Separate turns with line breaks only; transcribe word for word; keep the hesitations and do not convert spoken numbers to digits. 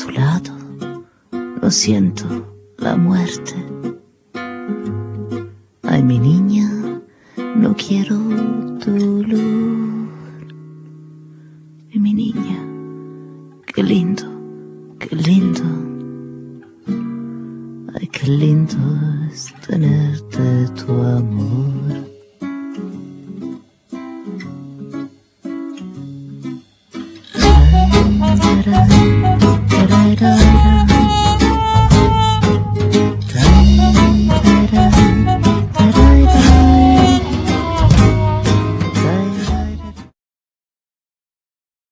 tu lado no siento la muerte. Ay, mi niña, no quiero dolor. Y mi niña, qué lindo, qué lindo. Ay, qué lindo es tenerte tu amor.